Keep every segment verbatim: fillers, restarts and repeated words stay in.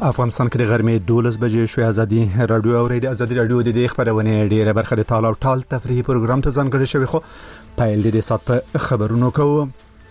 افغانستان کې د غرمې دولس بجې شوې. ازادي رادیو او ریډیو ازادي رادیو د دې خبرونه ډیره برخه د ټال او ټال تفریحي پروګرام ته ځانګړی شوی، خو پایل دې سات په خبرونو کوو.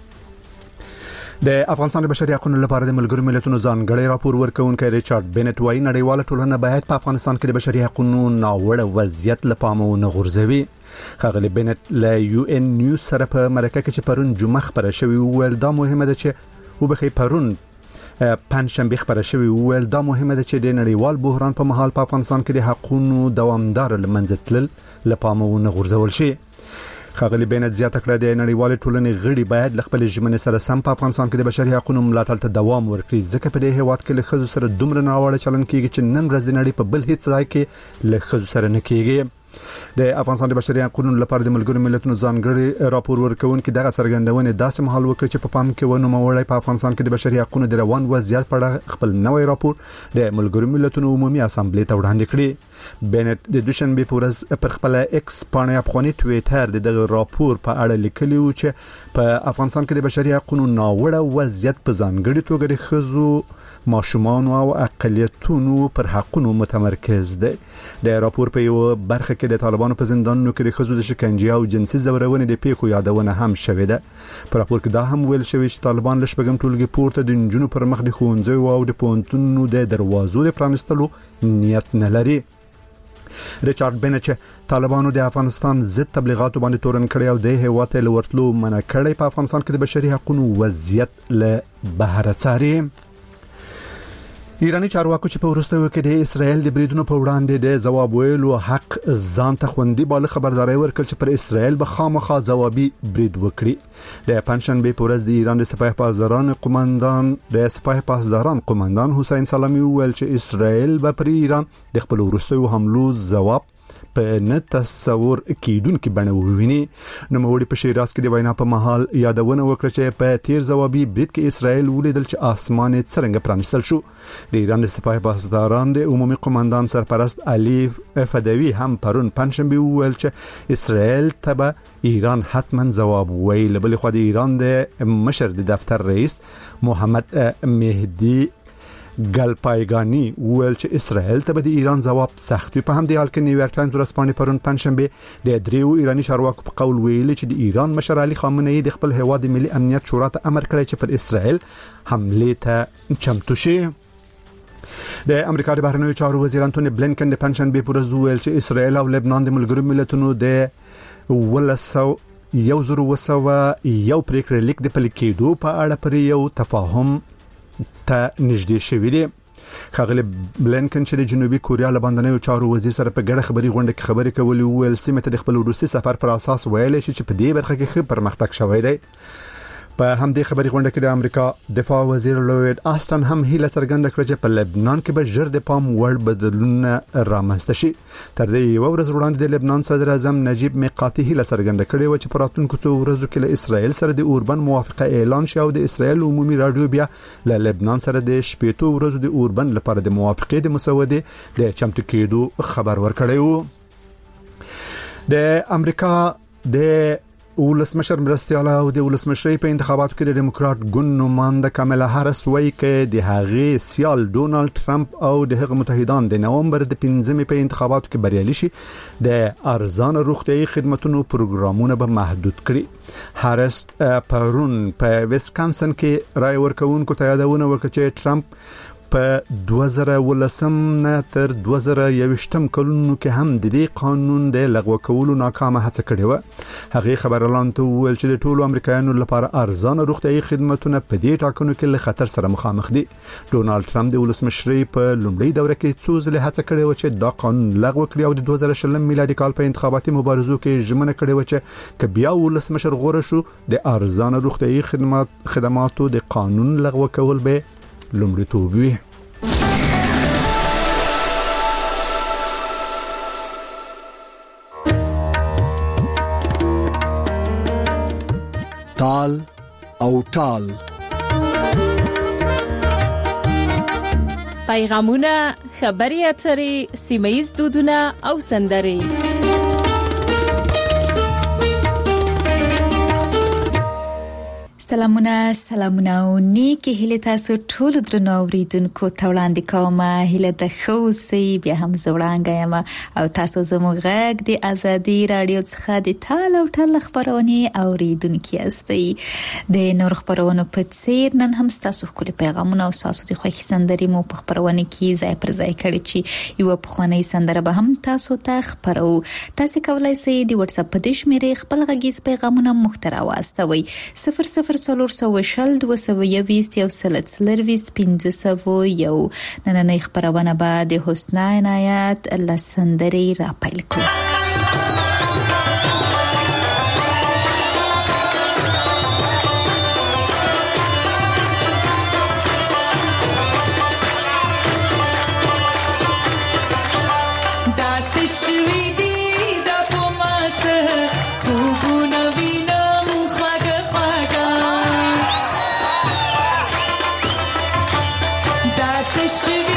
د افغانستان د بشري حقوقو لپاره د ملګرو ملتونو ځانګړی راپور ورکونکي ریچارډ بینټ وايي نړیواله ټولنه باید په افغانستان کې د بشري حقوقو ناوړه وضعیت لپاره ونه غورځوي. خغلی بینټ له یو ان نیوز سره په مرکه کې چې پرون جمعه خبره شوی ویل دا مهمه ده چې وبخي پرون پنځشنبه خبره شوی ویل دا مهمه ده چې د نړیوال بحران په مهال په افغانستان کې د حقوقو دوامدار لمنځه تلل لپاره ونه غورځول شي. خغلی بینټ زیاته کړه د نړیوال ټولنې غړي باید خپل ژمنې سره سم په افغانستان کې د بشري حقوقو ملاتړ ته دوام ورکړي، ځکه په دې هیواد کې له خزو سره دومره ناوړه چلن کیږي چې نن ورځ د نړۍ په بل هیڅ ځای کې له خزو سره نه کیږي. د افغانستان د بشري حقوقو لپاره د ملګرو ملتونو ځانګړي راپور ورکونکي دغه څرګندونه داسې مهال وکړي چې په پام کې ونه موړی په افغانستان کې د بشري حقوقو د روان وضعیت په اړه خپل نوې راپور د ملګرو ملتونو عمومي اسامبلې ته وړاندې کړي. بینټ د دوشنبه په ورځ پر خپل ایکس باندې افغاني ټویټر د دغه راپور په اړه لیکلی و چې په افغانستان کې د بشري حقوقو ناوړه وضعیت په ځانګړي توګه د خزو ماشومان او اقلیتونو پر حقوقو متمرکز دی. د راپور په یو برخه کې د طالبانو په زندانونو کې د خزو د شکنجې او جنسي زورونې د پیښو یادونه هم شوې ده. په راپور کې دا هم ویل شوی چې طالبان له شپږم ټولګي پورته د نجونو پر مخ د ښوونځیو او د پوهنتونونو د دروازو د پرانستلو نیت نه لري. ریچارډ بینټ طالبانو د افغانستان ضد تبلیغاتو باندې تورن کړی او د هیواد له ورتلو منع کړی. په افغانستان کې د بشري حقوقو وضعیت له بهر څاري. ایرانی چارواکو چې په ورستیو کې د اسرائیل د بریدونو په وړاندې د ځواب ویلو حق ځان ته خوندي بالا خبرداري ورکړ چې پر اسرائیل به خامخا ځوابي برید وکړي. د پنځشنبه په ورځ د ایران د سپاه پاسداران قوماندان د سپاه پاسداران قوماندان حسین سلامی ویل چې اسرائیل به پر ایران د خپل ورستیو حملو ځواب په نه تصور کېدونکو بڼه وویني. نو موړي په شیراز کې د وینا په محل یادونه وکړه چې په تیر ځوابي برید کې اسرائیل ولیدل چې اسمان څنګه پرانستل شو. د ایران د سپاه پاسداران د عمومي قوماندان سرپرست علي فدوی هم پرون پنځشنبه ویل چې اسرائیل ته به ایران حتما ځواب ویل. بل خو د ایران د مشر د دفتر رئیس محمد مهدی ګلپایګانی ویل چې اسرائیل ته به د ایران ځواب سخت وي. په هم د حال کې نیویارک ټایمز ورځپاڼې پرون پنځشنبه د دریو ایرانی چارواکو په قول ویلي چې د ایران مشر علي خامنه‌ای د خپل هیواد ملي امنیت شورا ته امر کړی چې پر اسرائیل حمله ته چمتو شي. د امریکا د بهرنیو چارو وزیر انټونی بلینکن د پنځشنبه په ورځ ویل چې اسرائیل او لبنان د ملګرو ملتونو د ولسو یو زرو وسو یو پریکړه لیک د پلي کېدو په اړه پر یو تفاهم ته نږدې شوی دی. خغلی بلینکن چې د جنوبي کوریا له باندې چارو وزیر سره په ګډه خبري غونډه کې خبرې کولې ویل سیمه ته د خپل روسي سفر پر اساس ویل شي چې په دې برخه کې ښه پرمختګ شوی دی. په همدې خبري غونډه کې د امریکا دفاع وزیر لوید آستن هم هیله څرګنده کړه چې په لبنان کې به ژر د پام وړ بدلونه رامنځته شي. تر دې یو ورځ وړاندې د لبنان صدر اعظم نجیب میقاتي هیله څرګنده کړې و چې په راتلونکو څو ورځو کې له اسرائیل سره د اوربن موافقه اعلان شي او د اسرائیل عمومي رادیو بیا له لبنان سره د شپږ ورځو د اوربن لپاره د موافقې د مسودې د چمتو کېدو خبر ورکړی و. د امریکا د ولسمشر مرستياله او د ولسمشرۍ په انتخاباتو کې د دیموکرات ګوند نماینده کاملا هارس وایي چې د هغې سیال ډونالد ټرمپ او د هغه متحدان د نومبر د پنځمې په انتخاباتو کې بریالي شي د ارزان روغتيایي خدماتو پروګرامونه به محدود کړي. هارس پرون په ویسکانسن کې رائے ورکوونکو ته یادونه وکړه چې ټرمپ په دوه زره ولسم نه تر دوه زره یوویشتم کلونو کې هم د دې قانون د لغوه کولو ناکامه هڅه کړې و. هغه خبرلاند ته ویل چې د ټولو امریکایانو لپاره ارزانه روغتيایي خدماتونه په دې ټاکنو کې له خطر سره مخامخ دي. ډونالد ټرمپ د ولسمشرۍ په لومړۍ دوره کې څو ځله هڅه کړې و چې دا قانون لغوه کړي او د دوه زره شلم میلادي کال په انتخاباتي مبارزو کې ژمنه کړې و چې که بیا ولسمشر غوړه شو د ارزانه روغتيایي خدمات خدماتو د قانون لغوه کول به لومړیتوب وي. ټال او ټال پیغامونه، خبري اترې، سیمایي دودونه او سندري. سلامونه سلامونه او نیکی هیله تاسو ټول درنو اوریدونکو ته وړاندې کوم. هیله د خوسي بیا هم زوړانګه یم او تاسو زموږ غږ د ازادي رادیو څخه د ټال او ټال خبرونه اوریدونکو یاستئ. د نور خبرونو په څیر نن هم تاسو خپل پیغامونه او تاسو د خوښي سندري مو په خبرونه کې ځای پر ځای کړی چې یو په خوني سندره به هم تاسو ته خبرو. تاسو کولای شئ د واتس اپ په دشمېره خپل غږیز پیغامونه محتوا واستوي صفر صفر سلور سو شل دو سو یویست یو سلت سلرویست پینزه سو یو. نننی خبرونه با د حسنا عنایت لسندری را پیل کړو.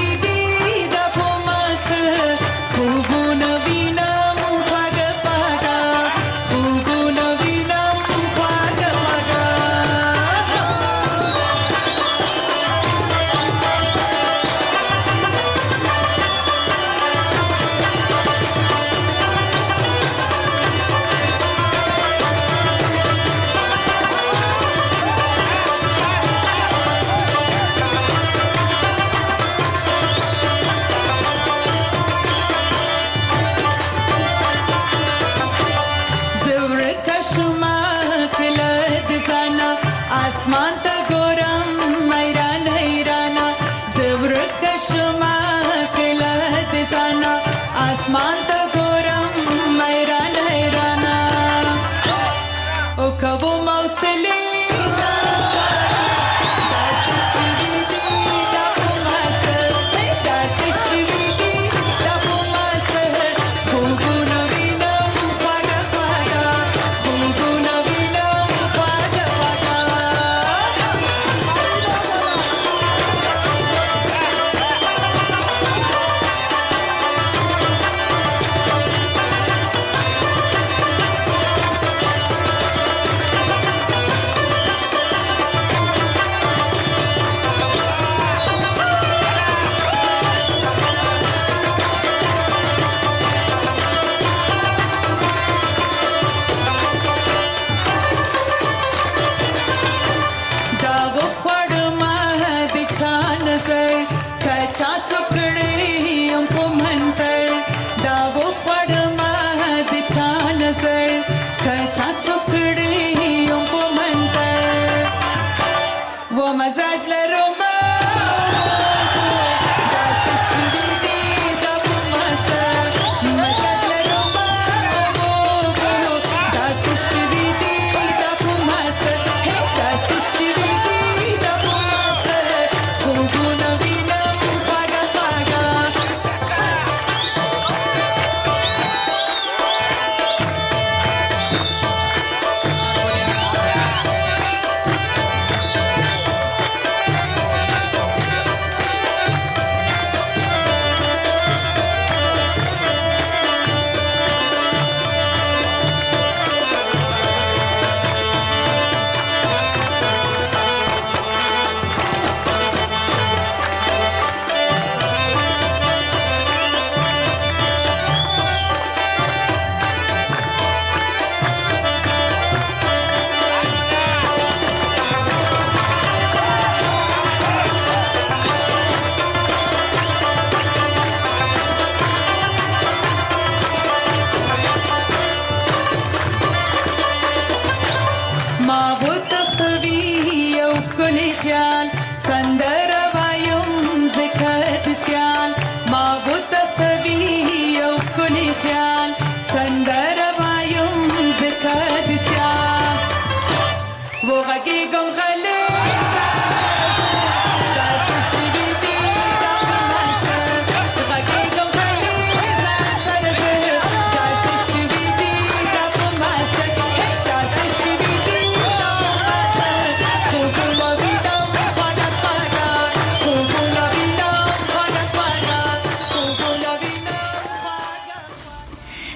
خوبو نوینا مو خواږه خواږه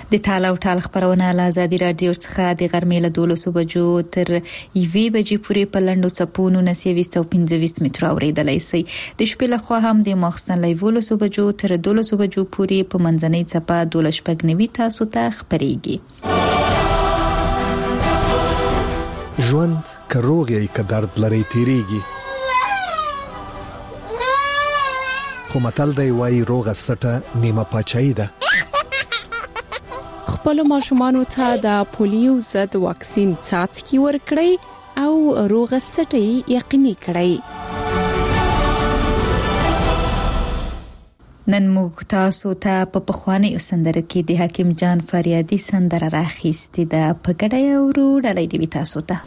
د تاله او ټال خبرونه له آزادي رادیو څخه د غرمې له دولسو بجو تر یوې بجې پورې په لنډو څپونو نسیويست او پنځه متره اوریدلای شئ. د شپې له خوا هم د ماخستن له دولسو بجو تر دولسو بجو پورې په منځنۍ څپه دولس شپږ تاسو ته خبريږي. ژوند که روغ یې که درد لري تیریږي، خو متل دی وایي روغه سټه نیمه پاچاهي ده. خپل ماشومانو ته د پولیو ضد واکسین څاڅکي ورکړئ او روغه سټي یقیني کړئ. نن موږ تاسو ته په پخوانی سندره کې د حکیم جان فریادي سندره راخیستې ده. په ګډه یو ډالۍ دی تاسو ته.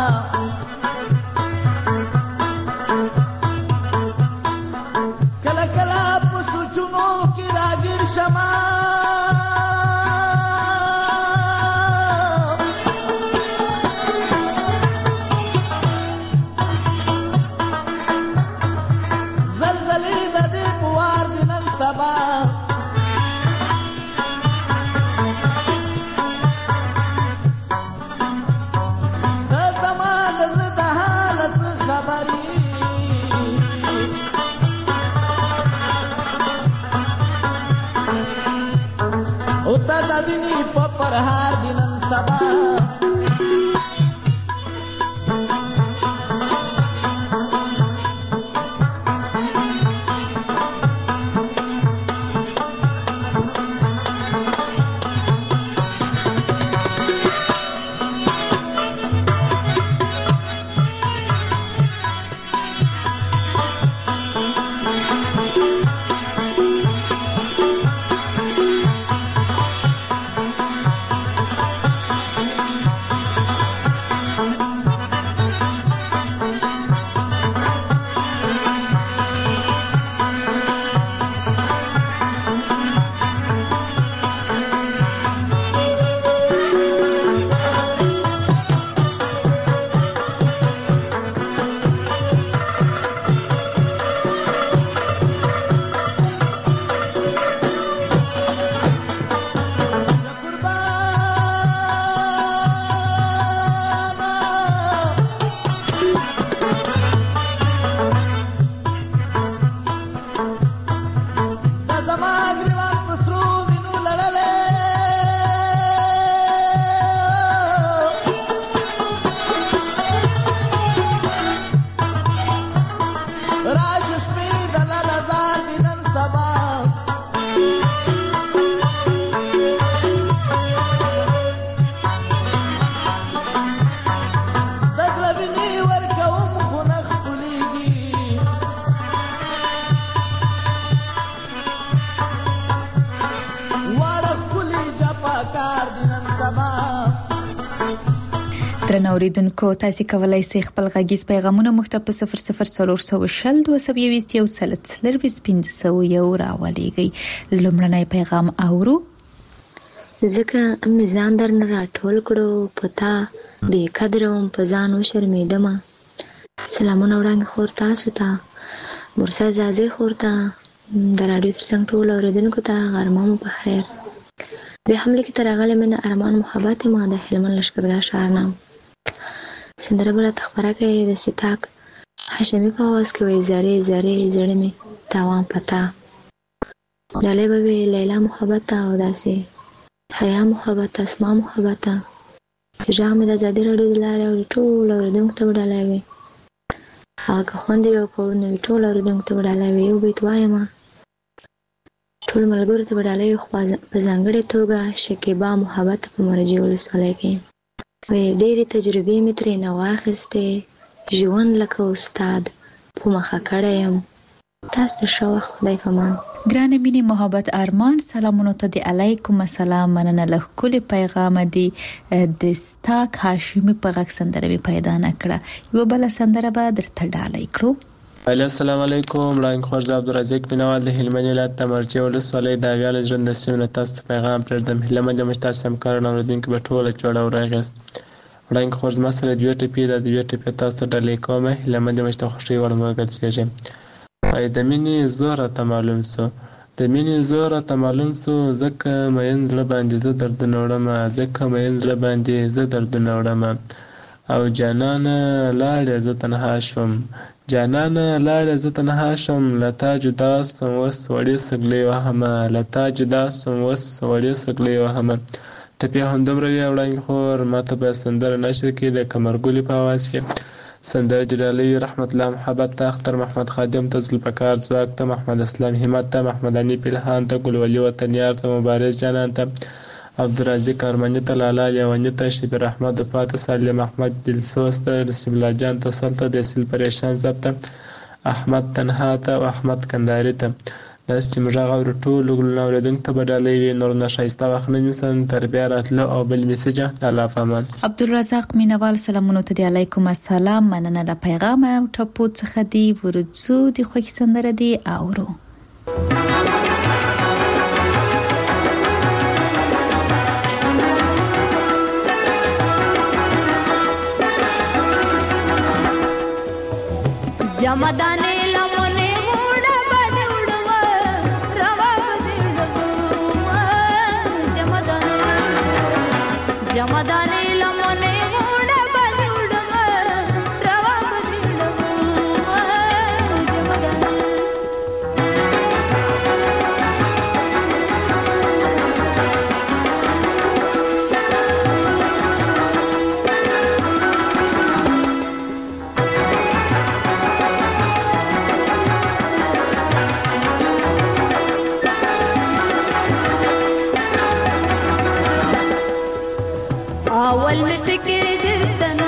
کله راګر شما زلزلې د دې پوار د نن سبا उता दबिनी पपर हार दिनन सबा اوریدونکو تاسو کولای شئ خپل غږیز پیغامونه مخته په صفر صفر څلور سوه شل دوه سوه یوویشت یو سل څلور پنځه سوه یو راولېږئ. لومړنی پیغام اورو. ځکه مې ځان درنه راټول کړو پتا بې قدره وم په ځان وشرمېدمه. سلامونه وړاندې خور تاسو ته مرسا زازې خور ته د راډیو ترڅنګ ټولو اوریدونکو ته غرمه مو په خیر. بیا هم لیکې ته راغلی مې نه ارمان محبت ما د هلمند لښکرګاه ښار نه سندره به راته خپره کوي د ستاک هاشمي په اواز کې وایي زارې زارې زړه مې تاوان پتا ډالۍ به وي لیلا محبت او داسې حیا محبت اسما محبت چې غږ مې د ازادي راډیو د لارې اوري ټولو اورېدونکو ته به ډالۍ وي. هغه که خوند وي او که وړونه وي ټولو اورېدونکو ته به ډالۍ وي. یو بیت وایمه ټول ملګرو ته به ډالۍ وي خو په ځانګړې توګه شکیبا محبت په مرجې ولسوالۍ کې وایي ډېرې تجربې مې ترې نه واخیستې ژوند لکه استاد په مخه کړی یم. تاسو د ښه وخت خدای پامان. ګرانه مینې محبت ارمان سلامونو ته د علیکم السلام مننه له ښکلي پیغام دی د ستاک هاشمي په غږ سندره مې پیدا نه کړه. یوه بله سندره به درته ډالۍ کړو. السلام علیکم وړاندې خور د عبدالرزاق بینوال د هلمند ولایت د مرجې ولسوالۍ د اویاله ژوند د سیمې نه تاسو ته پیغام پرېږدم. هیله مند یم چې تاسو همکاران اورېدونکي به ټوله جوړه ورغاست. وړاندې خور زما سره دوې ټپې ده د دوې ټپې تاسو ته ډالۍ کوم. هیله مند یم چې د خوښۍ وړ مو وګرځېږي. وایي د مینې زور راته معلوم سو د مینې زور راته معلوم سو ځکه مین زړه باندې زه دردونه وړمه ځکه مین زړه باندې زه دردونه وړمه او جانانه لاړې زه تنها شوم جانانه لاړې زه تنها شوم له تا جدا سم وس وړې سګلې وهمه له تا جدا سم وس وړې سګلې وهمه. ټپې همدومره وي. وړاندې خور ماته به سندره نشر کړي د قمرګلې په اواز کې سندره چې ډالۍ وي رحمت الله محبت ته اختر محمد خادم ته ذوالفقار ځواک ته محمد اسلام همت ته محمد انیف الهان ته ګلولي وطنیار ته مبارز جانان ته عبدالرزاق ارمني ته لالا لیوني ته شبیر احمد وفاته سالم احمد دلسوز ته نصیب الله جان ته سلطه د سیل پریشان زب ته احمد تنها ته او احمد کنداري ته داسې چې موږ هغه ټولو ګلونه اورېدونکو ته به ډالۍ وي. نور نه ښایسته وخت نه نیسم تر بیا راتلو او بل میسجه د الله په امان. عبدالرزاق مینوال سلامونو ته دی علیکم السلام مننه له پیغام او ټپو څخه دی ورځو دی خوښ سندره دی اورو. ಜಮದಾನೆ ಲಮನೆ ಮೂಡ ಬದುಡುವ ರವ ಬದುಡುವ ಜಮದಾನೆ ಜಮದಾನೆ ಲಮನೆ ಮೂಡ ಬದುಡುವ ರವ ಬದುಡುವ ಜಮದಾನೆ أول ما فكر درتنا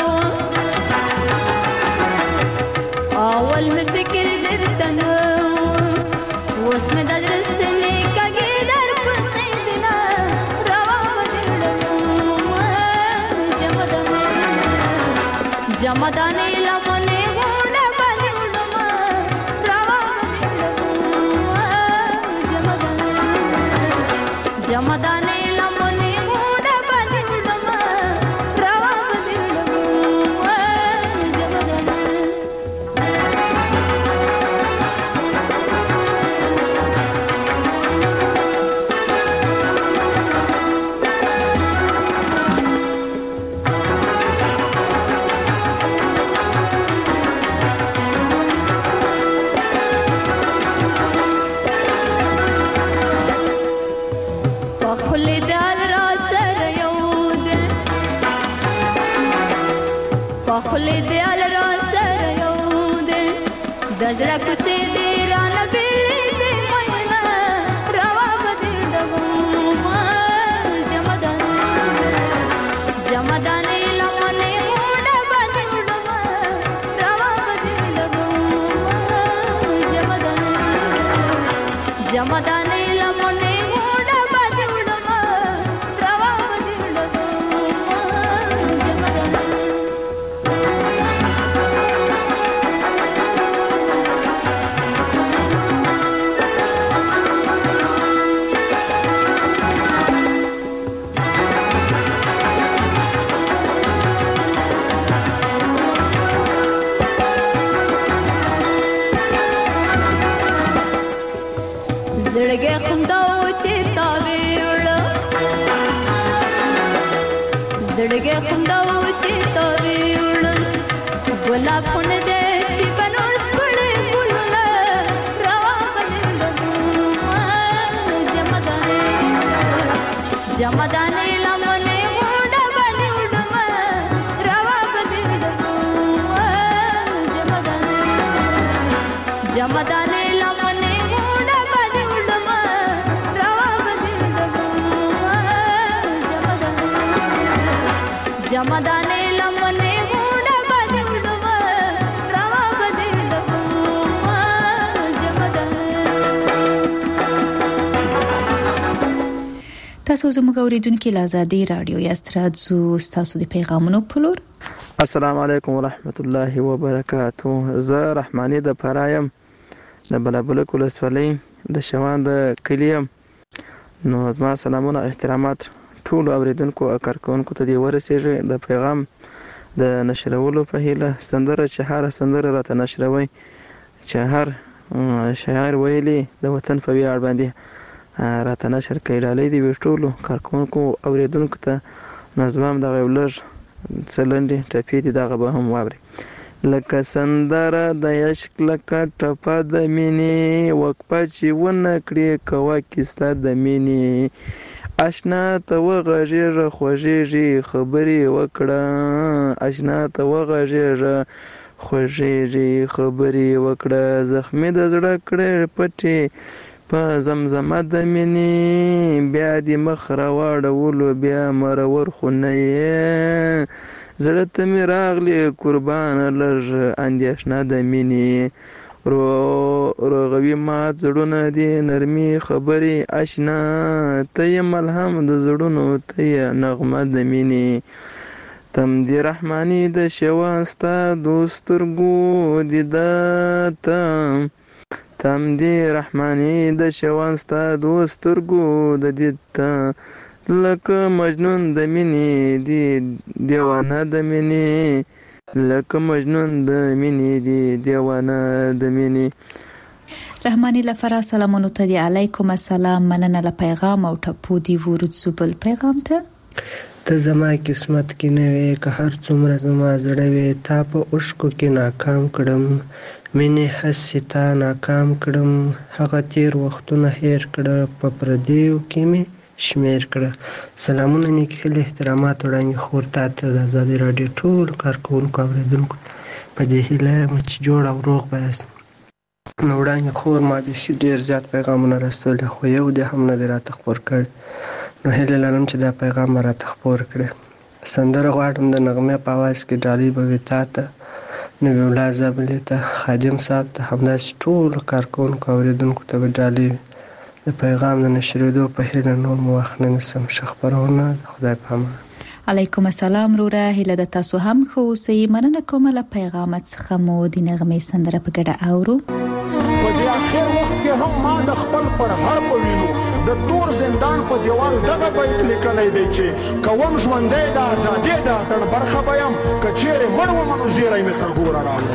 أول ما فكر درتنا واسم درستني كجدار كسيدنا رواب جمداني جمداني لمني غودا بدلما رواب جمداني جمداني لمني خلی دیال را سر یوده دزرا کچه دیران بیلی دی مینا روا بدر دبوما جمدانه جمدانه لمنه اوڑا بدر دبوما روا بدر دبوما جمدانه جمدانه لمنه اوڑا بدر دبوما روا بدر دبوما جمدانه زړګي خونداو چې تا ویړ زړګي خونداو چې تا ویړ ګلاب پون دې چې بنور سپړې ګلونه روا بدلګو جمدانه جمدانه لمنه وډه بدلګو روا بدلګو جمدانه جمدانه لمنه جمدانه لمنه غوډه بدلما روا بدلما جمدانه. تاسو زموږ اوریدونکو لازادي رادیو یاستراد زو تاسو د پیغامونو پلور. السلام علیکم ورحمت الله وبرکاتو. زه رحماني د پرایم د بلبل کولسولۍ د شوان د کلیم. نو زما سلامونه احترامات ټول اوریدونکو او کارکونکو ته دی ورسېږي. د پیغام د نشرولو په هیله سندره چې هر سندره راته نشروي چې هر شاعر ویلي د وطن په ویاړ باندې راته نشر کوي. ډالۍ دی ټولو کارکونکو اوریدونکو ته نظم د غولر څلندې ټپې دي دغه به هم واوري. لکه سندره د عشق لکه ټپه د مینې وقفه چې ونه کړې کوه کیسه د مینې آشنا ته وغږېږه خوږېږي خبرې وکړه آشنا ته وغږېږه خوږېږي خبرې وکړه زخمي د زړه کړې پټې په زمزمه د مینې بیا دې مخ راواړولو بیا مرور خو نه یې زړه ته مې راغلې قربانه لږ اندېښنه د مینې روغوي مات زړونه دي نرمي خبرې آشنا ته یې ملهم د زړونو ته یې نغمه د مینې تم دې رحماني د شوان ستا دوسترګو دیده ته تم دې رحماني د شوان ستا دوسترګو د دیده ته لکه مجنون د مینې دی دیوانه د مینې لکه مجنون د مینې دی دیوانه د مینې. رحمانی لفرا سلامونو ته دی علیکم السلام مننه له پیغام او ټپو دی ورڅو بل پیغام ته. ته زما قسمت کې نه وې که هر څومره زما زړه وې تا په اوښکو کې ناکام کړم مینې هسې تا ناکام کړم هغه تیر وختونه هیر کړه په پردیو کې مې شمیر کړه. سلامونه نیک هیلې احترامات وړاندې خور تا ته د ازادي راډیو ټولو کارکوونکو اورېدونکو په دې هیله یم چې جوړ او روغ به یاست. نو وړاندې خور ما بیخي ډېر زیات پیغامونه رسولي خو یو دې هم نه دی راته خپور کړی نو هیله لرم چې دا پیغام به راته خپور کړی. سندره غواړم د نغمې په اواز کې ډالۍ به وي تا ته نوي الله زابلې ته خادم صاحب ته همداسې ټولو کارکوونکو اورېدونکو ته به ډالۍ وي. د پیغام د نشرېدو په هیله نور مو وخت نه نیسم. ښه خپرونه د خدای په امان. علیکم السلام روره هیله د تاسو هم خو اوسئ. مننه کوم له پیغامات څخه مو د نغمې سندره په ګډه اورو. په دې اخر وخت کې هم ما د خپل پر هر په وینو د تور زندان په دیوال دغه بیت لیکلی دی چې کوم ژوندی د ازادۍ د اتڼ برخه به یم که چیرې مړ ومه نو زیری مې تر ګوره راوړه.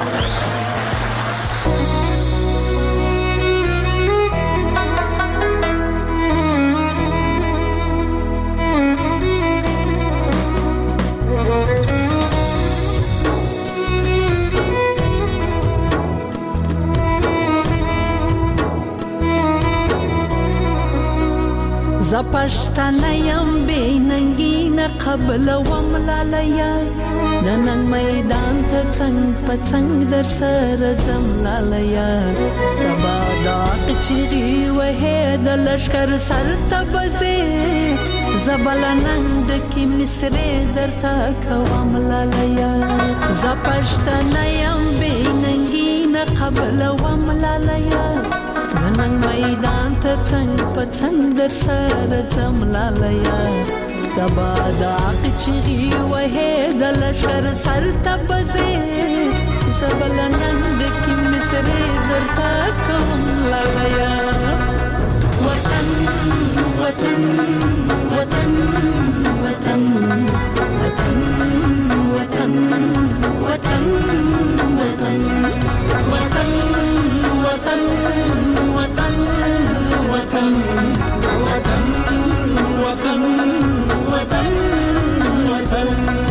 زپشتنه یم بی ننگی نه قبل وم لالیا د نن میدان ته څنګ په څنګ در سره ځم لالیا تبا داق چیغي وهې د لشکر سر ته بزې زبل نند کی مصرې درته کوم لالیا زپشتنه یم بی ننگی نه قبل وم لالیا نن میدان ته څنګ په څنګ در سره ځم لالیا تبا داق چیغي وهې د لشکر سر ته بزې زبل نند کی مصرې درته کوم لالیا وطن وطن وطن وطن وطن وطن وطن وطن وطن وطن وطن وطن وطن وطن وطن وطن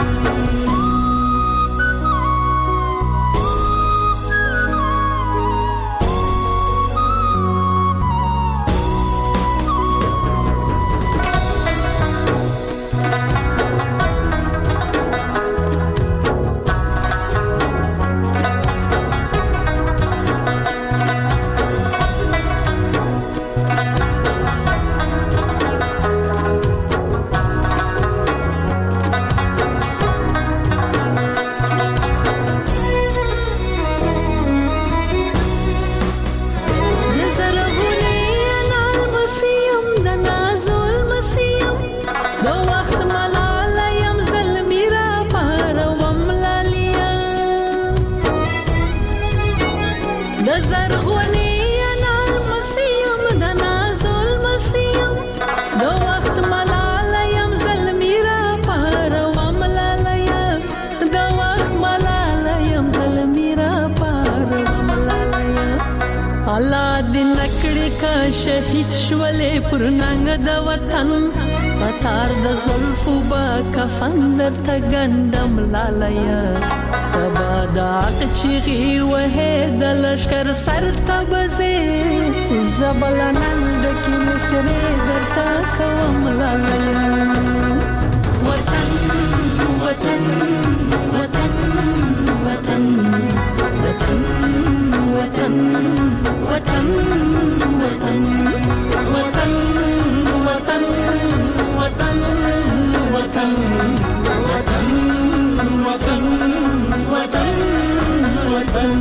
شهید شولې پر ننګ د وطن پتار د زلفو با کفن درته ګنډم لالیا تبا داق چیغي وهې د لشکر سر ته بزې زبل نند کی مصرې درته کوم لالیا وطن وطن وطن وطن وطن وطن وطن وطن وطن وطن وطن وطن وطن وطن وطن وطن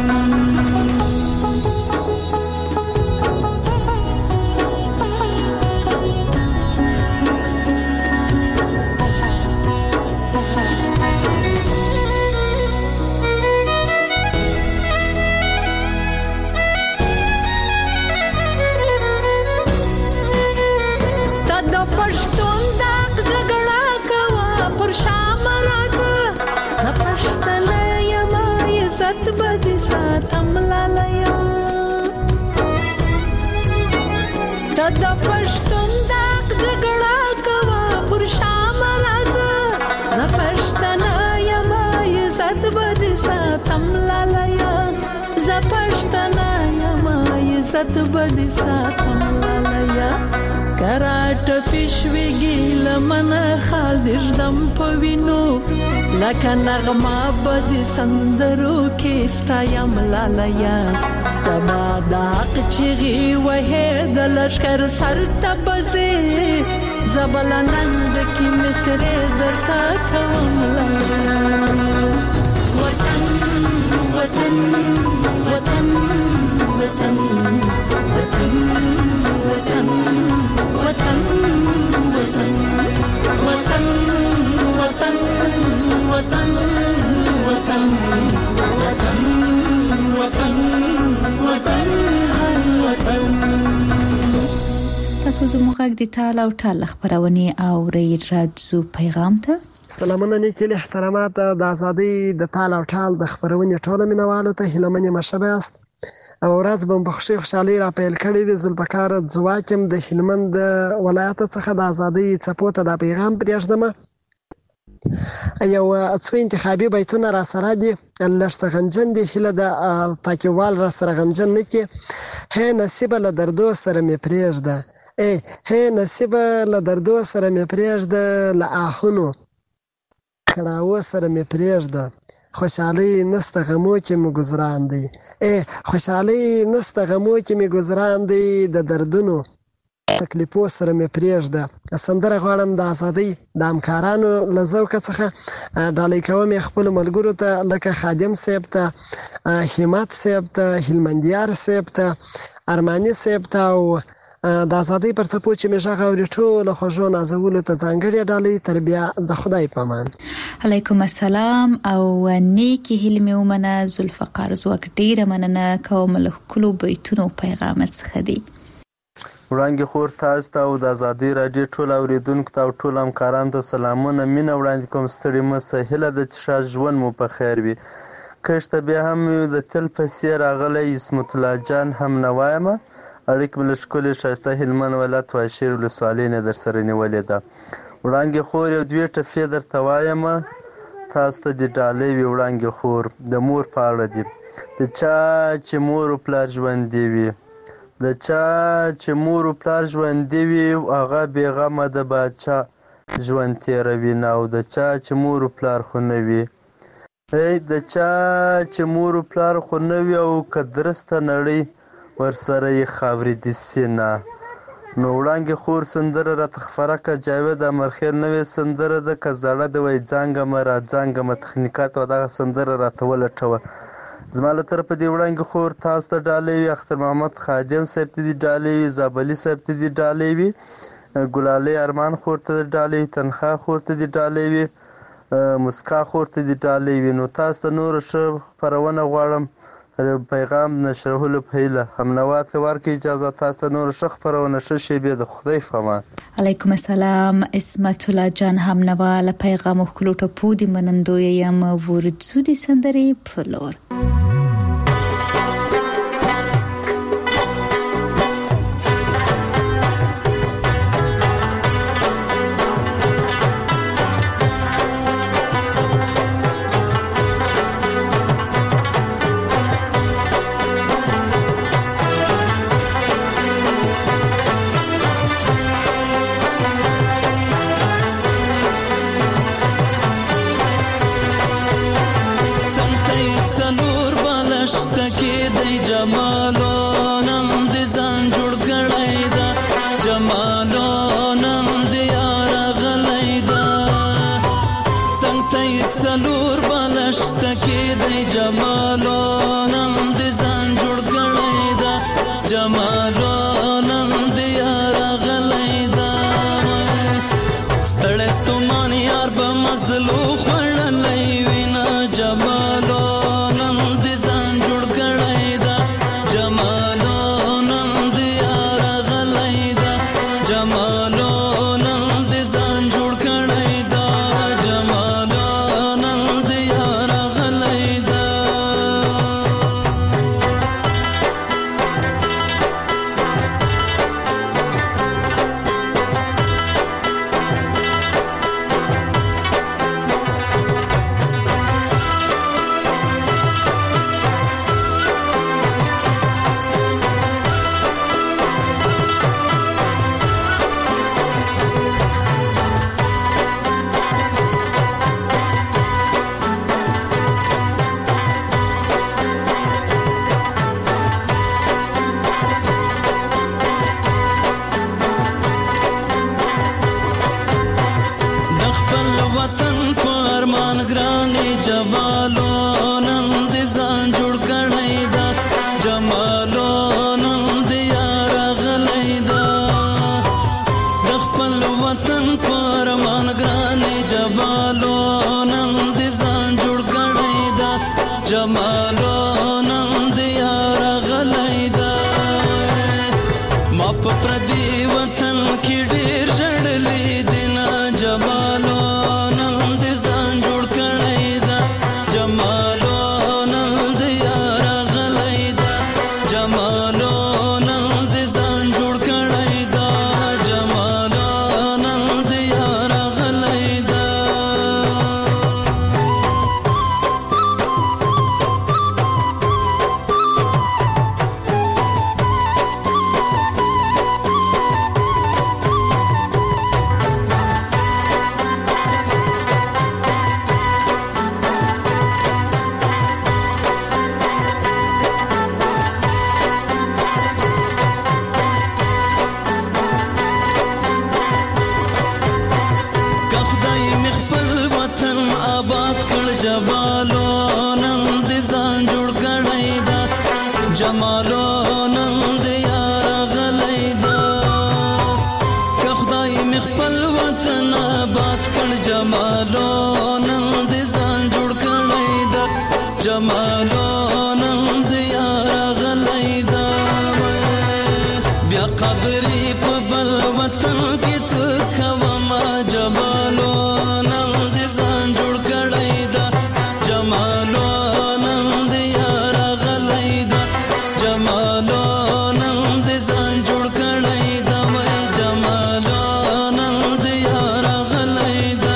ساتم لالیه ته د پښتون د جګړه کوا پر شام راځه زه پښتنه یم عزت بد ساتم لالیه زه پښتنه یم عزت بد ساتم لالیه کراټ پښویږي لمنه خال دژدم پوینو لکه نغمه بد سندرو کې ستایم لالیه تبا د حق چیغي وه د لشکر سر تبزه زبلنند کی مصر درتا کوم لالیه وطن وطن وطن وطن وطن وطن وطن وطن وطن وطن وطن وطن وطن وطن وطن تاسو زموږ غږ د تال او ټال خبرونه او ری راځو پیغام ته سلامونه نیکي احترامات د ازادي د تال او ټال د خبرونه ټول مینوالو ته هیلمنې مشباست او ورځ به په خوشي خوشالي را پیل کړی وي زلبکار ځواکم د هلمند ولایت څخه د ازادي چپوته د پیغام پرېږدم یو څو انتخابي بیتونه را سره دي لښته غمجن دي هله د تاکیوال را سره غمجن نه کی هه نصیب له دردو سره می پرېږده ای هه نصیب له دردو سره می پرېږده له آهونو کړهو سره می پرېږده خوشحالي نسته غمو کې مې گزاران دي ای خوشحالي نسته غمو کې مې گزاران دي د دردونو تکلیفو سره مې پرېږده سندره غواړم د ازادۍ د همکارانو له ذوقه څخه ډالۍ کوم خپل ملګرو ته لکه خادم صاحب ته همت صاحب ته هلمندیار صاحب ته ارماني صاحب ته او د ازادۍ پر څپو چې مې غږ اوري ټول خوږو نازولو ته ځانګړې ډالۍ تربیه د خدای په امان علیکم السلام او نیکی هلمه ومنه ذوالفقار زوک ډیره مننه کوم له کلو بیتونو پیغام څخه دی وړاندې خور تاسو ته او د ازادۍ رادیو ټول اوریدونکو ته او ټول همکارانو ته سلامونه مینه وړاندې کوم ستړي مه سه هیله ده چې ښه ژوند مو په خیر وي کښته بیا هم د تل په څېر راغلی عصمت الله جان هم نه وایمه اړیکې مې له ښکلې ښایسته هلمند ولایت واشیر ولسوالۍ نه در سره نیولې ده وړاندې خور یو دوې ټپې درته وایمه تاسو ته دې ډالۍ وي وړاندې خور د مور په اړه دي د چا چې مور و پلار ژوندي وي د چا چې مور و پلار ژوندي وي هغه بېغمه د باچا ژوند تېروي نه او د چا چې مور و پلار خو نه وي ای د چا چې مور و پلار خو نه وي او که درسته نړۍ ورسره یې خاورې دي سینه نو وړاندې خور سندره راته خپره کړه جاوید امرخیل نوې سندره ده که زړه ده وایي ځانګمه را ځانګمه تخنیکات او دغه سندره راته ولټوه زما له طرفه دې وړاندې خور تاسو ته ډالۍ وي اختر محمد خادم صاحب ته دې ډالۍ وي زابلي صاحب ته دې ډالۍ وي ګلالۍ ارمان خور ته دې ډالۍ وي تنخوا خور ته دې ډالۍ وي مسکا خور ته دې ډالۍ وي نو تاسو ته نوره ښه خپرونه غواړم پیغام نشرولو په هیله همنوا ته ورکړئ اجازه تاسو نوره ښه خپرونه ښه شیبې د خدای په امان علیکم السلام عصمت الله جان همنوا له پیغام خپلو ټپو دې منندوی یم ورځو دې سندرې په لور ما په پردي وطن کې ډېر ژړلې دي نه جمالو نن دې ځان جوړ کړی ده جمالو نن دې یار غلی ده جمالو نن دې ځان جوړ کړی ده جمالو نن دې یار غلی ده جمالو نن دې ځان جوړ کړی ده جمالو نن دې یار غلی ده که خدای مې خپل وطن آباد کړ جمالو نن دې ځان جوړ کړی ده جمالو نن دې یار غلی ده بیا قدرې په بل وطن کې څه کومه جمالو نن دې ځان جوړ کړی ده جمالو نن دې یار غلی ده جمالو نن دې ځان جوړ کړی ده وای جمالو نن دې یار غلی ده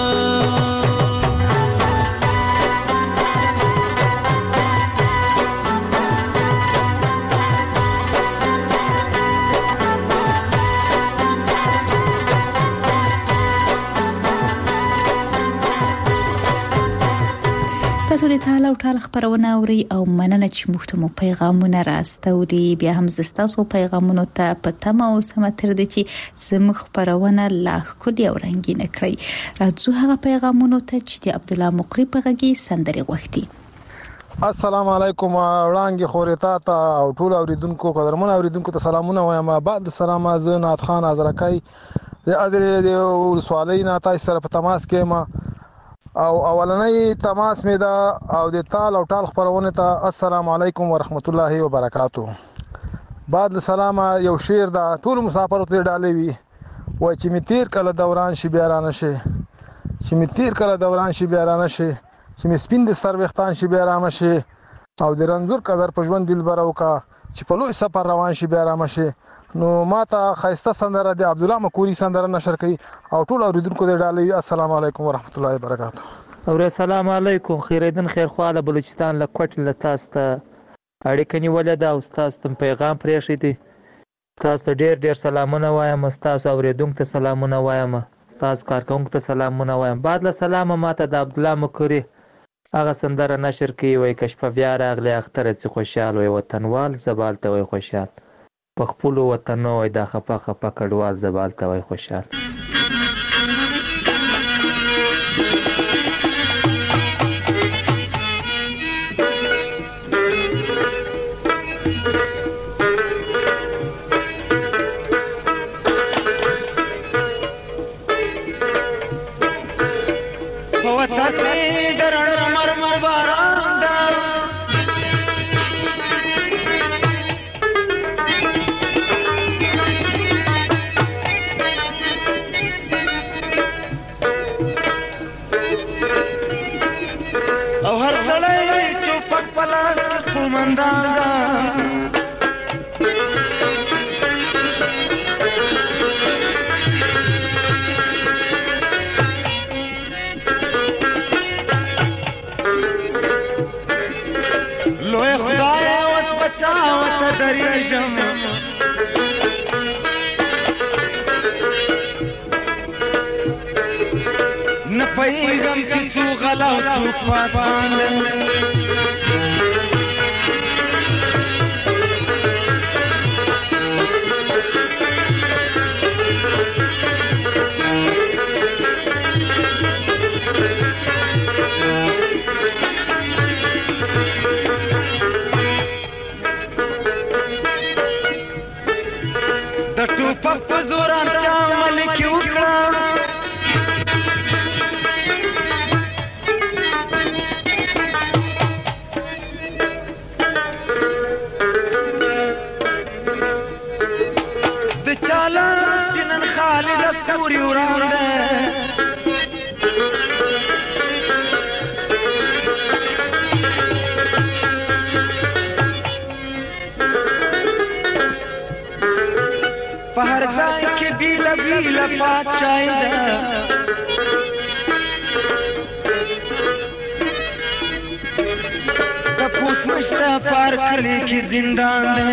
تاسو د تعال او تعال خبرونه اوري او مننه چې موږ ته مو پیغامونه راستوري بیا هم زستاسو پیغامونو ته پته مو سمتر دي چې زموږ خبرونه لا ښکلي او رنګینه کړئ راځو هغه پیغامونو ته چې د عبد الله مقری په غږی سندري غوښتي السلام علیکم وړانګي خورتا ته او ټول اوریدونکو قدرمن اوریدونکو ته سلامونه وایم بعد سلام از نات خان ازرکای د ازری د سوالي نه تاسو سره په تماس کې ما او اولنۍ تماس مې دا او د تال او ټال خبرونه ته السلام علیکم ورحمت الله وبرکاتو بعد سلام یو شعر دا ټول مسافر ته ډالې وی وای چې می تیر کله دوران شي بیا رانه شي چې می تیر کله دوران شي بیا رانه شي چې می سپین د سر وختان شي بیا رانه شي او د رنځور قدر په ژوند دلبر او کا چې په لوی سفر روان شي بیا رانه شي نو ماته خیسته سندره د عبد الله مقری سندره نشر کړي او ټول اوریدونکو ته ډالې السلام علیکم ورحمت الله وبرکاتو او السلام علیکم خیریدن خیر خواله بلوچستان له کوټ له تاسو ته اړیکه نیولې ده او تاسو ته پیغام پرېښی دی تاسو ته ډیر ډیر سلامونه وایم تاسو اوریدونکو ته سلامونه وایم تاسو کارکونکو ته سلامونه وایم بعد له سلام ماته د عبد الله مقری هغه سندره نشر کړي وای کشف بیا راغلی اختر چې خوشاله وي وطنوال زبال ته وای خوشاله په خپل وطن وای د خپه خپه کډوال زبال ته وای خوشاله پیغام چې څو غلا او څو پاسان د ټوپک په زور چا ملک وکړه کالی د پوری ورانده په هر ځای کې بیله بیله پادشاهي ده د پوس نشته په هر کلي کې زندان ده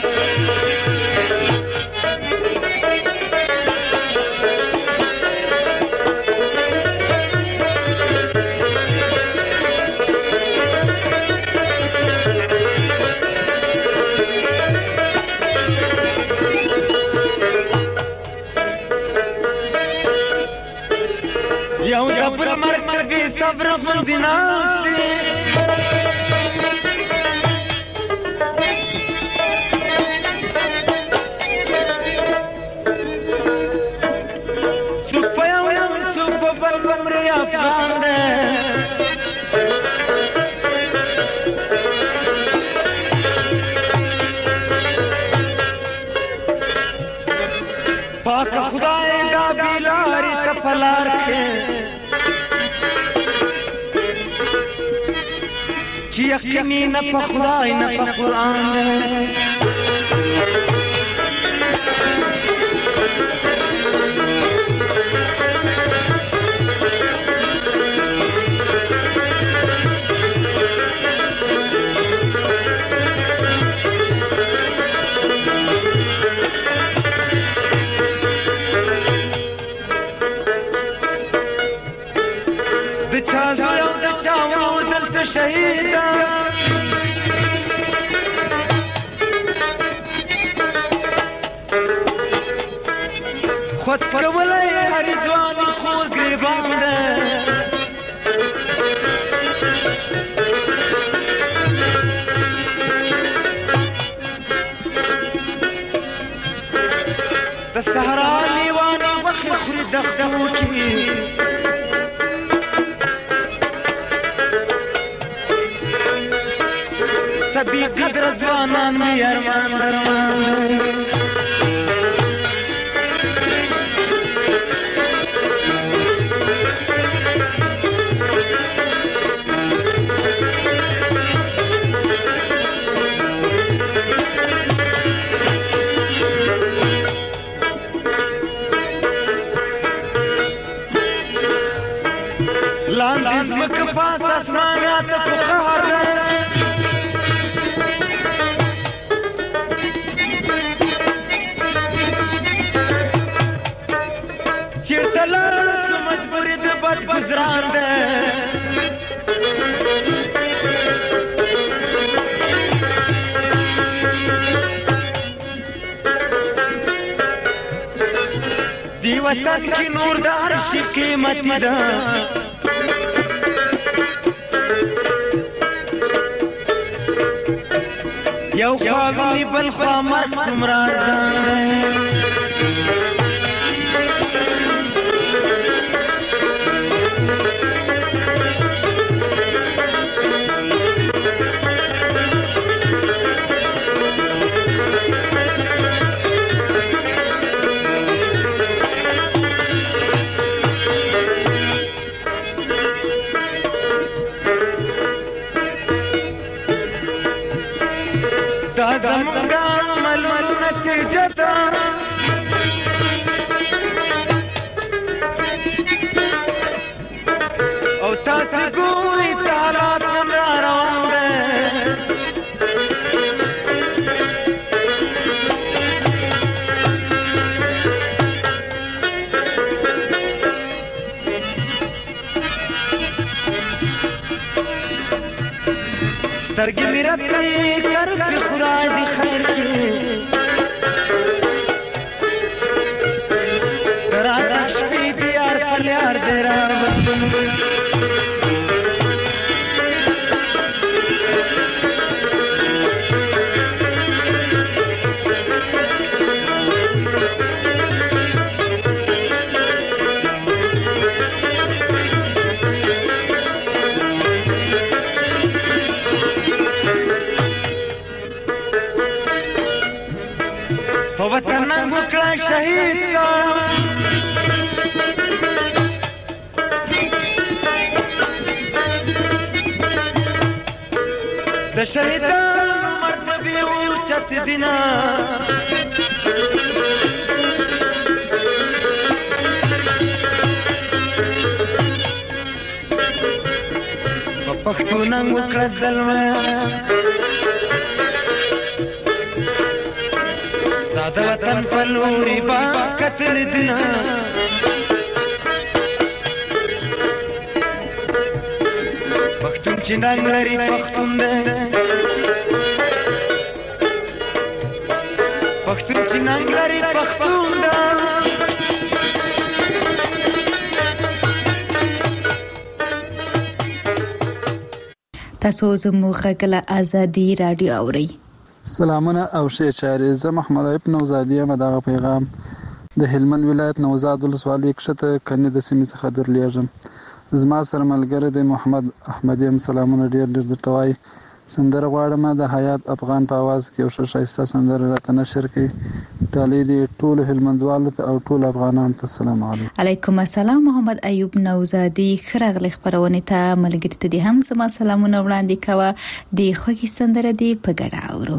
یو د بل مرګ بې صبره غوندې ناست دی څوک په یو یم څوک په بل مري افغان دی پاک خدای دا بیلاری ته په لار کې چې یقیني نه په خدای نه په قرآن دی د چا زوی او د چا ورور دلته شهید ده خود کولی هر ځوان خور ګریبان ده د صحرا لیوانې وخې خوري دښتو کې بی قدر ځوانان مې ارمان درمان لاندې ځمکه پاس اسماناته خو قهر ده چیرته لاړ سو مجبوري د بد ګزران ده دی وطن کې نور د هر شي قیمتي ده یو خوا ویني بل خوا مرګ څومره ارزان ده دا زمونږ عملونو نتیجه ده او تاسې ګورئ ته حالات نن را روان دی سترګې مې رپې کرپې خدای دې خیر کړي د راتګ شپې دې یار پر یار دې راوستم ننګ وکړه شهید کا د شهیدانو مرتبه اوچت دینا په پښتو ننګ وکړه زلمه ستا د وطن په لوري با قتل دینا پښتون چې ننګ لري پښتون دی پښتون چې ننګ لري پښتون دی تاسو زموږ غږ ازادي رادیو اورئ. سلامونه او ښه چارې. زه محمد ایب نوزادی یم. دغه پیغام د هلمند ولایت نوزاد ولسوالۍ کښته کني د سیمې څخه درلیږم. زما سره ملګری دی محمد احمدی هم سلامونه ډېر ډېر درته وایي. سندره غواړم د حیات افغان په اواز کې یو ښه ښایسته سندره راته نشر کړي. ډالۍ دې ټولو هلمندوالو ته او ټولو افغانانو ته السلام علیکم. علیکم السلام. محمد ایوب نوزادی خراغلی خبرونه ته ملګری ته دې هم زما سلامونه وړاندې کوه. د خوږی سندره دې په ګډه اورو.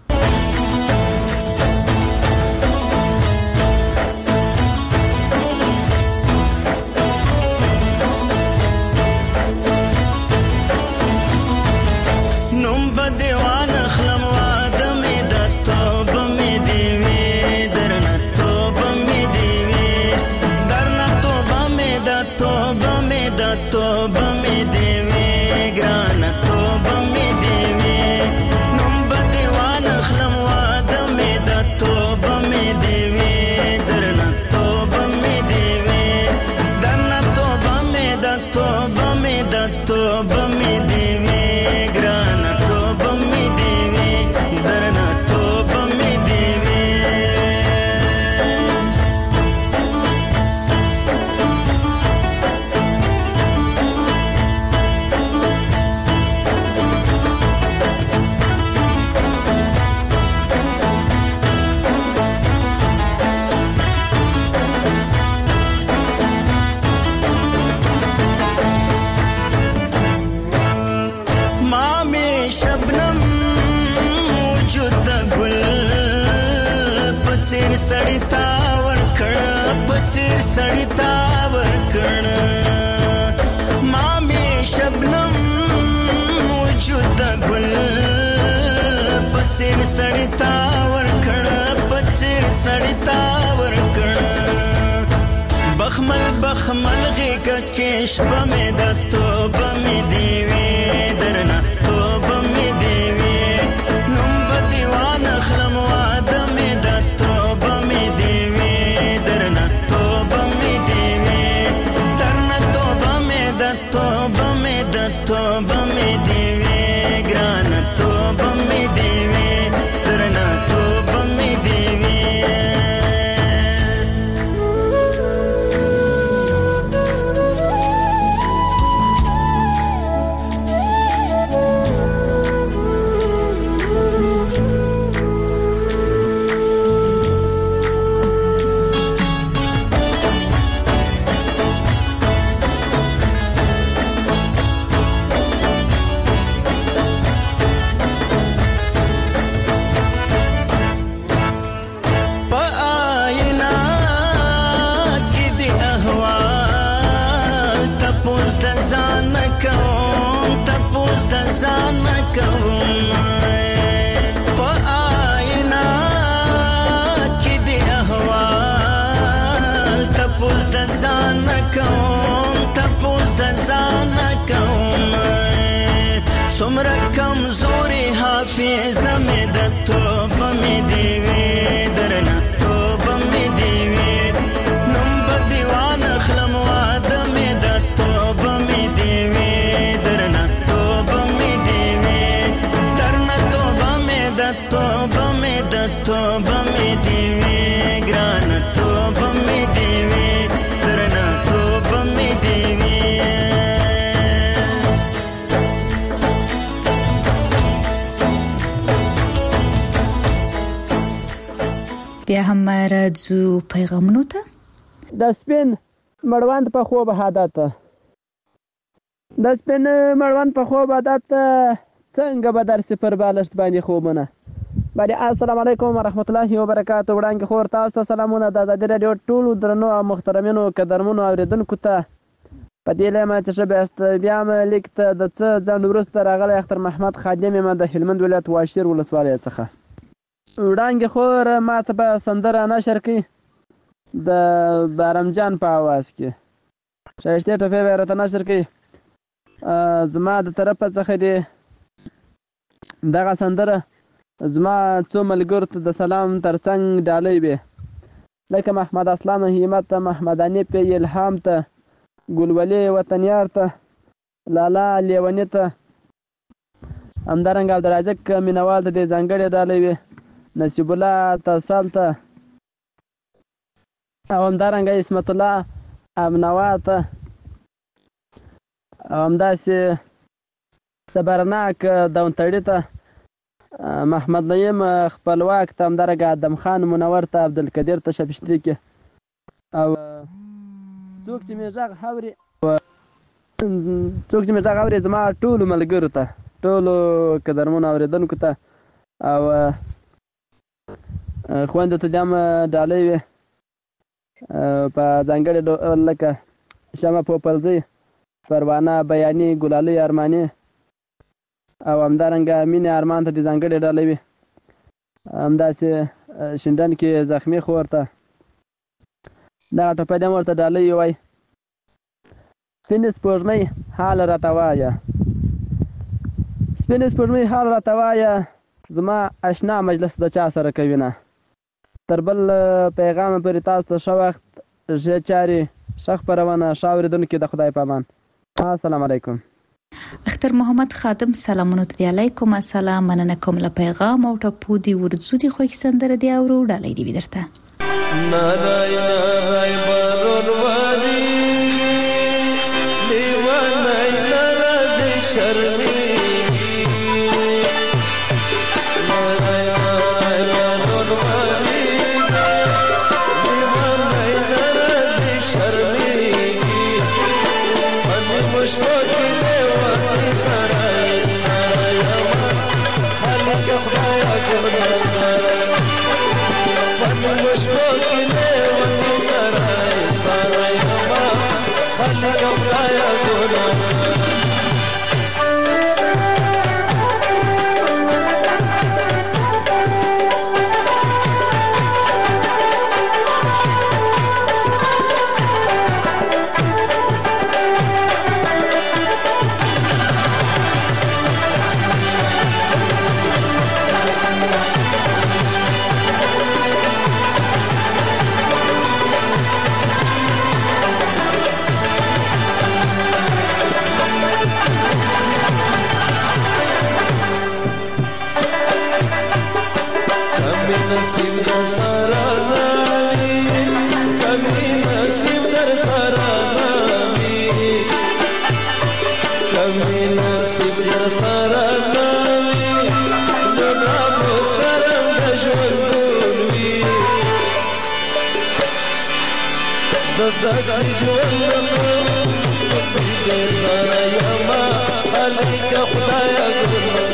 سړی تا ورکړه پڅیر سړی تا ورکړه ما می شبنم وجود ګل پڅیر سړی تا ورکړه پڅیر سړی تا ورکړه بخمل بخمل غیګه کېش بمې د توبه می دیوي درنه توبه می دیوي نوم په دیوان خلم واده می د توبه می دیوی ګران توبه می دیوی درنا توبه می دیوی سمرا کمزوری حافظ می د توبه می دیوی درنا توبه می دیوی نوم په دیوان خلم واده می د توبه می دیوی درنا توبه می دیوی درنا توبه می د توبه می د توبه می دیوی ګران توبه می دیوی درنا توبه راځو پیغامونو ته. د سپین مړوند په خوب عادت د سپین مړوند په خوب عادت څنګه به درسي پر بالښت باندې خوبونه باندې. السلام علیکم ورحمت الله وبرکاته. وړاندې خور تاسو ته سلامونه. د ازادي راډیو ټولو درنو او محترمینو قدرمنو اوریدونکو ته په دې لمه چې شبه است بیا م لیک ته د څه ځان وروسته راغلی اختر محمد خادم یم د هلمند ولایت واشیر ولسوالۍ څخه. وړاندې خور ما ته به سندره نشر کړي د بارمجان په اواز کې ښایستې ټپې به یې راته نشر کړي. زما د طرفه څخه دې دغه سندره زما څو ملګرو ته د سلام ترڅنګ ډالۍ وي، لکه محمد اسلام همت ته، محمد انیپ الهام ته، ګلولي وطنیار ته، لالا لیوني ته، همدارنګه عبدالرازق مینوال ته دې ځانګړې ډالۍ وي، نصیب الله تصال ته، او همدارنګه اسمت الله امنوا ته، او همداسې صبرناک دونتړي ته، محمد نعیم خپلواک ته، همدارنګه ادم خان منور ته، عبدالقدیر ته شبشتري کې، او څوک چې مې غږ اوري څوک چې مې غږ اوري زما ټولو ملګرو ته، ټولو قدرمنو اورېدونکو ته، او خویندو ته دې هم ډالۍ وي په ځانګړې ډول لکه شمه پوپلزۍ، پروانه بیاني، ګلالۍ ارماني، او همدارنګه مینې ارمان ته دې ځانګړې ډالۍ وي. همداسې شینډن کې زخمي خور ته دغه ټپه دې هم ورته ډالۍ ووایي. سپینې سپوږمۍ حال راته وایه، سپینې سپوږمۍ حال راته وایه، زما اشنا مجلس د چا سره کوي نه. تر بل پیغام پورې تاسو ته ښه وخت، ښې چارې، ښه خپرونه، ښه اورېدونکي، د خدای په امان. السلام علیکم. اختر محمد خادم سلامونه ته دی. علیکم السلام. مننه کوم له پیغام او ټپو دی ورځو دی خوښ سندره دی او ډالۍ دی درته. نارای نارای بارون وادي دیوانای نارازی شرمی نارای نارای بارون وادي دیوانای نارازی شرمی من مشتاقی دیوانی سرای سرای امان خالق خدایا کنم من مشتاقی دیوانی سرای سرای امان خالق خدایا کنم. نصیب در سارا نامی کمی نصیب در سارا نامی کمی نصیب در سارا نامی نونا بو سرم دجوندون وی دداسی جوندون بیر سارا یما خالق خدایا گلون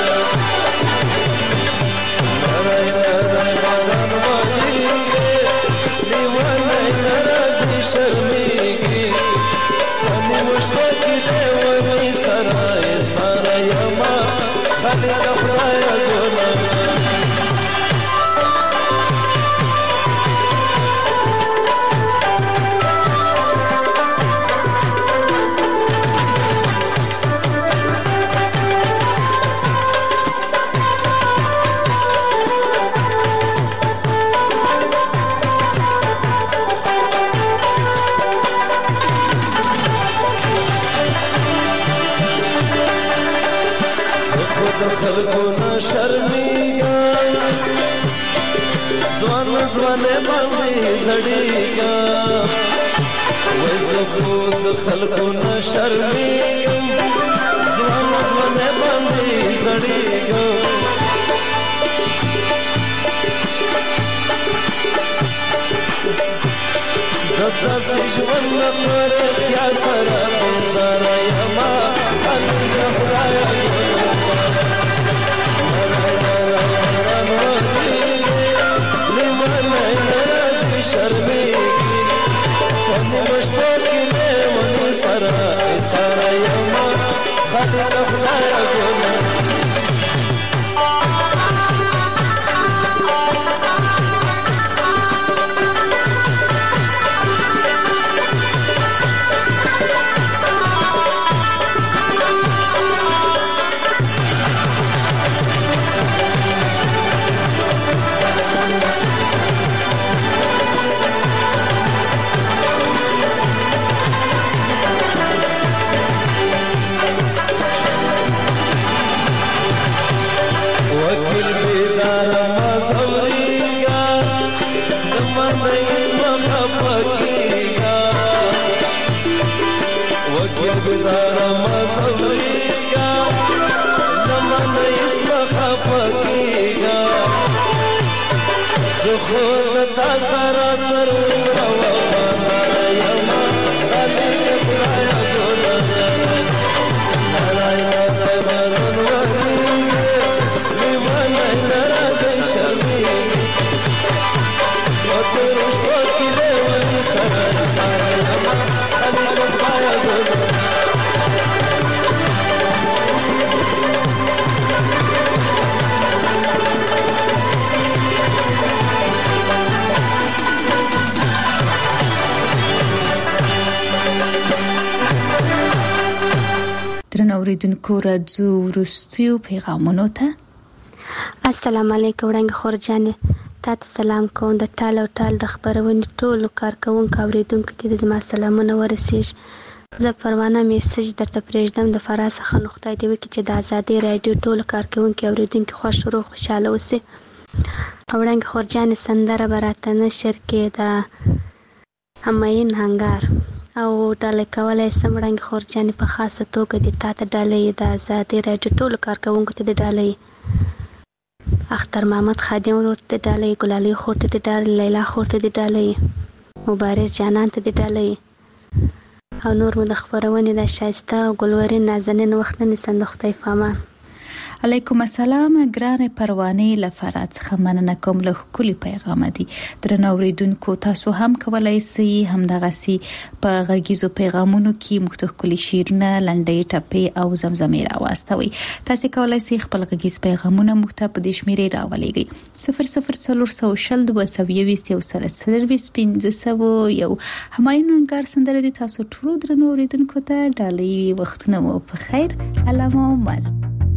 شرمیگی منی مشتاقی دیوانی سرای سرای ما خالق خدایا گناه خلقونا شرمیگا زوان زوان باندې زړیگا وز خود خلقونا شرمیگا زوان زوان باندې زړیگا زداسې ژوند نخوره یا سره بزاره یما خلک د خدایه لیمنی نرازی شرمیگی پنی مشپا کی لیمنی سره سره یما خلک د خدایه گونه خود تا سره تر ووانه یما خلک خدایه ګونه نړۍ ماته برون وهیږي لیمنی نرازی شرمیږي په تېرو شپو کې لیوني سره سره یما خلک خدایه ګونه درنو اوریدونکو راځو وروستیو پیغامونو ته. السلام علیکم وړانګې خورجانې، تا ته سلام کوم. د ټال او ټال د خپرونې ټولو کارکوونکو اوریدونکو ته د زما سلامونه ورسیږي. زه پروانه میسج درته پرېږدم د فراه څخه. نو خدای دې وکړي چې د ازادۍ راډیو ټولو کارکوونکي اوریدونکي خوښ روغ خوشحاله اوسي. وړانګې خورجانې سندره به راته نشر کې د همایون هنګار او ډالۍ کولی سم. وړانګې خورجانې په خاصه توګه د تا ته ډالۍ د ازادۍ راډیو ټولو کارکوونکو ته د ډالۍ، اختر محمد خادم ورور ته د ډالۍ، ګلالۍ خور ته د ډالۍ، لیلا خور ته د ډالۍ، مبارز جانان ته د ډالۍ او نور مو د خپرونې د ښایسته او ګلورین نازنین وخت نه نیسم. د خدای په امان. علیکم السلام ګرانې پروانې له فراه څخه مننه کوم له ښکلي پیغامه دي. درنو اوریدونکو تاسو هم کولی سئ همدغسې په غږیزو پیغامونو کې موږ ته ښکلي شعرونه، لنډۍ، ټپې او زمزمې راواستوئ. تاسې کولی سئ خپل غږیز پیغامونه موږ ته په دې شمېرې راولېږئ: صفر صفر څلور سوه شل دوه سوه یوویشت یو سل څلرویشت پنځه سوه یو. همایون هنګار سندره دې تاسو ټولو درنو اوریدونکو ته ډالۍ. وختونه مو په خیر. علامه عمر.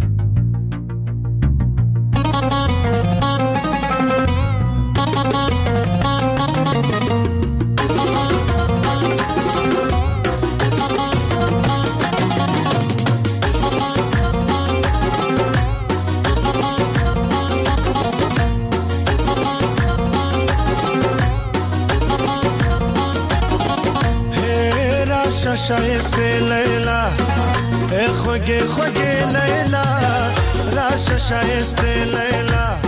شایسته لیلا خوږه خوږه لیلا راشه شایسته لیلا